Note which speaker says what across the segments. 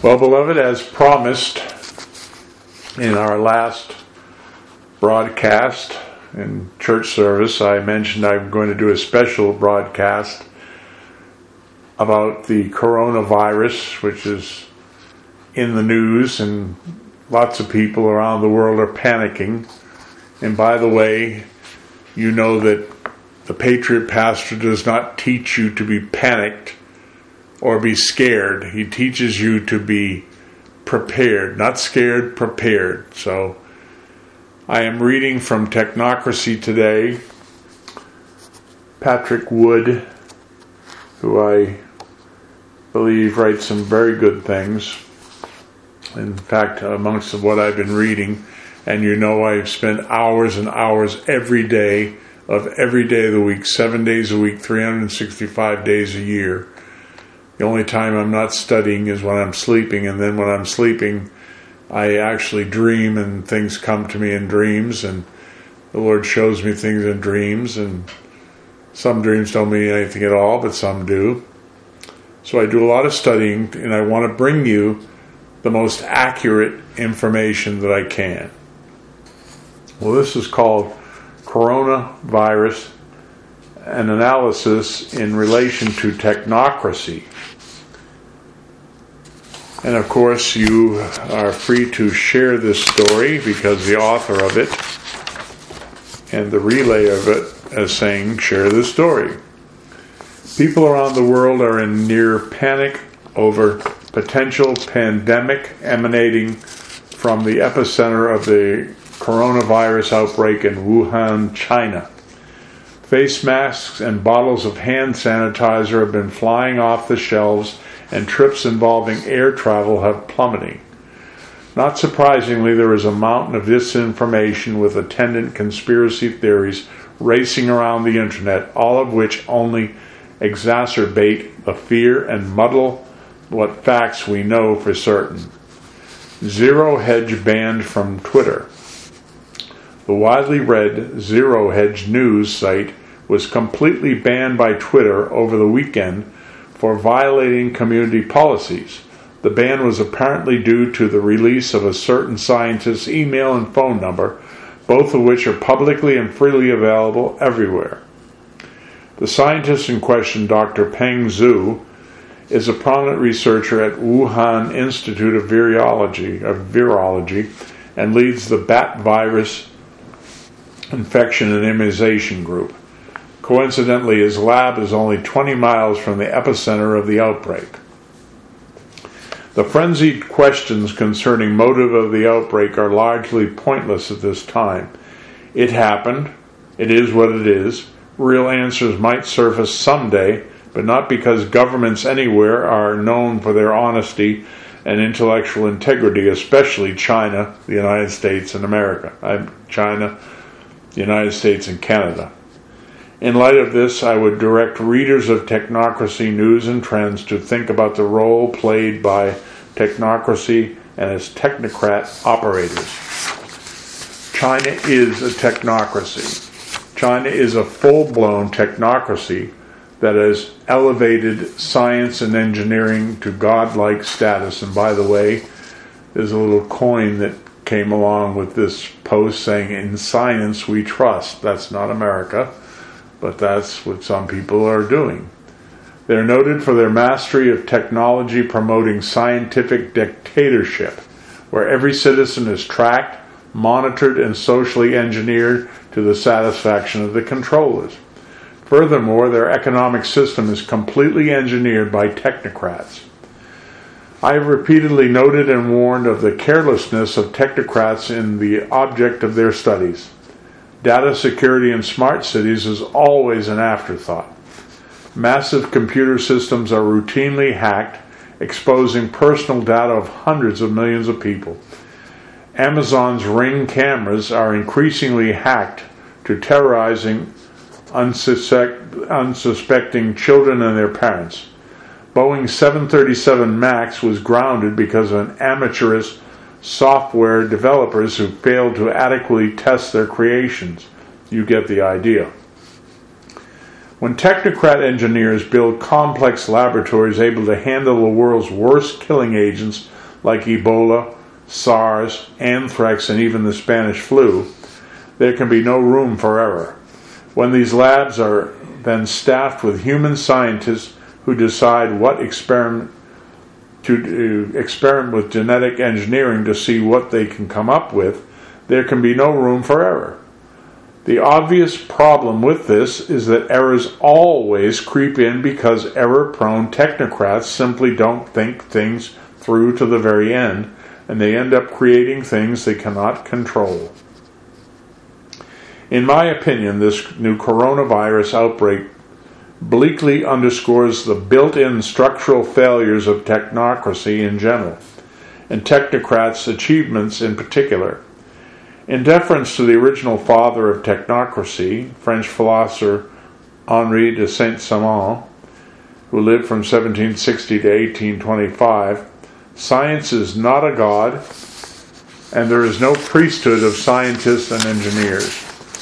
Speaker 1: Well, beloved, as promised in our last broadcast in church service, I mentioned I'm going to do a special broadcast about the coronavirus, which is in the news, and lots of people around the world are panicking. And by the way, you know that the Patriot Pastor does not teach you to be panicked or be scared. He teaches you to be prepared, not scared, prepared. So I am reading from Technocracy today. Patrick Wood, who I believe writes some very good things. In fact, amongst what I've been reading, and you know I've spent hours and hours every day of the week, 7 days a week, 365 days a year. The only time I'm not studying is when I'm sleeping, and then when I'm sleeping, I actually dream, and things come to me in dreams, and the Lord shows me things in dreams, and some dreams don't mean anything at all, but some do. So I do a lot of studying, and I want to bring you the most accurate information that I can. Well, this is called Coronavirus, an analysis in relation to technocracy. And of course, you are free to share this story because the author of it and the relay of it is saying, share this story. People around the world are in near panic over potential pandemic emanating from the epicenter of the coronavirus outbreak in Wuhan, China. Face masks and bottles of hand sanitizer have been flying off the shelves, and trips involving air travel have plummeted. Not surprisingly, there is a mountain of disinformation with attendant conspiracy theories racing around the internet, all of which only exacerbate the fear and muddle what facts we know for certain. Zero Hedge banned from Twitter. The widely read Zero Hedge news site was completely banned by Twitter over the weekend for violating community policies. The ban was apparently due to the release of a certain scientist's email and phone number, both of which are publicly and freely available everywhere. The scientist in question, Dr. Peng Zhu, is a prominent researcher at Wuhan Institute of Virology, and leads the bat virus infection and immunization group. Coincidentally, his lab is only 20 miles from the epicenter of the outbreak. The frenzied questions concerning motive of the outbreak are largely pointless at this time. It happened. It is what it is. Real answers might surface someday, but not because governments anywhere are known for their honesty and intellectual integrity, especially China, the United States, and America. China, the United States, and Canada. In light of this, I would direct readers of Technocracy News and Trends to think about the role played by technocracy and its technocrat operators. China is a technocracy. China is a full-blown technocracy that has elevated science and engineering to godlike status. And by the way, there's a little coin that came along with this post saying, "In science we trust." That's not America, but that's what some people are doing. They're noted for their mastery of technology promoting scientific dictatorship, where every citizen is tracked, monitored, and socially engineered to the satisfaction of the controllers. Furthermore, their economic system is completely engineered by technocrats. I have repeatedly noted and warned of the carelessness of technocrats in the object of their studies. Data security in smart cities is always an afterthought. Massive computer systems are routinely hacked, exposing personal data of hundreds of millions of people. Amazon's Ring cameras are increasingly hacked to terrorizing unsuspecting children and their parents. Boeing 737 MAX was grounded because of an amateurish software developers who failed to adequately test their creations. You get the idea. When technocrat engineers build complex laboratories able to handle the world's worst killing agents like Ebola, SARS, anthrax, and even the Spanish flu, there can be no room for error. When these labs are then staffed with human scientists who decide what experiment with genetic engineering to see what they can come up with, there can be no room for error. The obvious problem with this is that errors always creep in because error-prone technocrats simply don't think things through to the very end, and they end up creating things they cannot control. In my opinion, this new coronavirus outbreak bleakly underscores the built-in structural failures of technocracy in general, and technocrats' achievements in particular. In deference to the original father of technocracy, French philosopher Henri de Saint-Simon, who lived from 1760 to 1825, science is not a god, and there is no priesthood of scientists and engineers.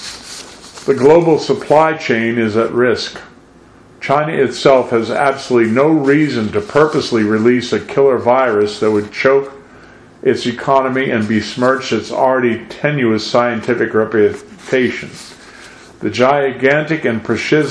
Speaker 1: The global supply chain is at risk. China itself has absolutely no reason to purposely release a killer virus that would choke its economy and besmirch its already tenuous scientific reputation. The gigantic and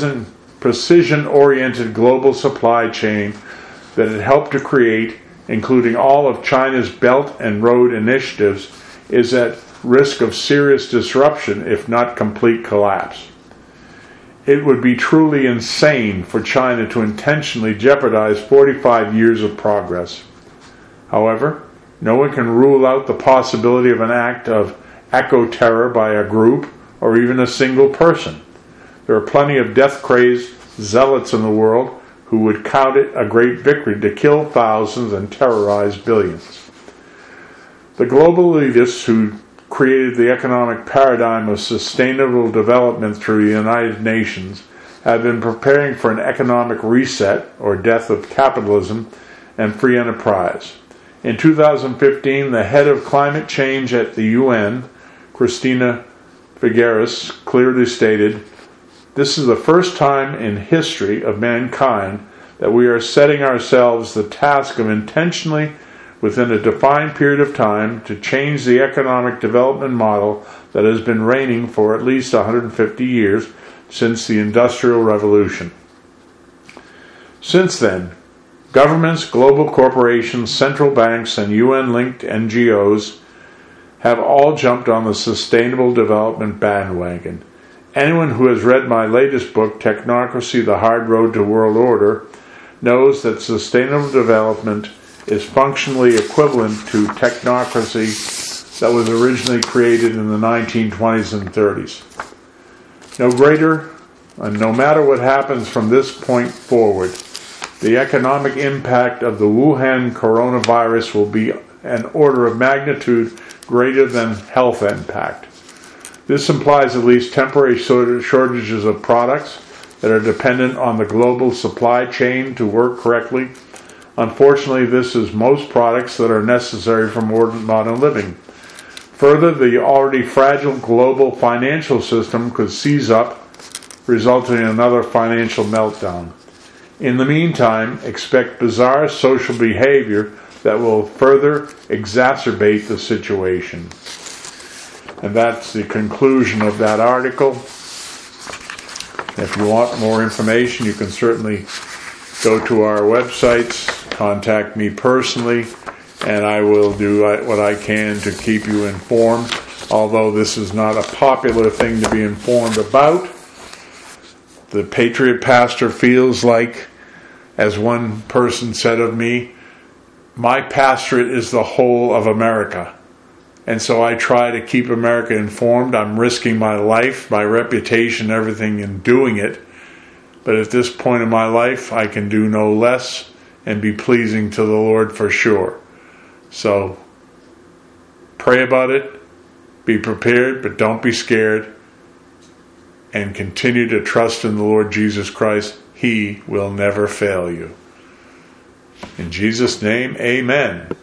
Speaker 1: precision-oriented global supply chain that it helped to create, including all of China's Belt and Road initiatives, is at risk of serious disruption, if not complete collapse. It would be truly insane for China to intentionally jeopardize 45 years of progress. However, no one can rule out the possibility of an act of eco-terror by a group or even a single person. There are plenty of death-crazed zealots in the world who would count it a great victory to kill thousands and terrorize billions. The global elitists who created the economic paradigm of sustainable development through the United Nations have been preparing for an economic reset or death of capitalism and free enterprise. In 2015, the head of climate change at the UN, Christina Figueres, clearly stated, "This is the first time in history of mankind that we are setting ourselves the task of intentionally, within a defined period of time, to change the economic development model that has been reigning for at least 150 years since the Industrial Revolution." Since then, governments, global corporations, central banks, and UN-linked NGOs have all jumped on the sustainable development bandwagon. Anyone who has read my latest book, Technocracy, The Hard Road to World Order, knows that sustainable development is functionally equivalent to technocracy that was originally created in the 1920s and 30s. No greater, and no matter what happens from this point forward, the economic impact of the Wuhan coronavirus will be an order of magnitude greater than health impact. This implies at least temporary shortages of products that are dependent on the global supply chain to work correctly. Unfortunately, this is most products that are necessary for modern living. Further, the already fragile global financial system could seize up, resulting in another financial meltdown. In the meantime, expect bizarre social behavior that will further exacerbate the situation. And that's the conclusion of that article. If you want more information, you can certainly go to our websites, contact me personally, and I will do what I can to keep you informed. Although this is not a popular thing to be informed about, the Patriot Pastor feels like, as one person said of me, my pastorate is the whole of America. And so I try to keep America informed. I'm risking my life, my reputation, everything in doing it. But at this point in my life, I can do no less and be pleasing to the Lord for sure. So pray about it, be prepared, but don't be scared, and continue to trust in the Lord Jesus Christ. He will never fail you. In Jesus' name, amen.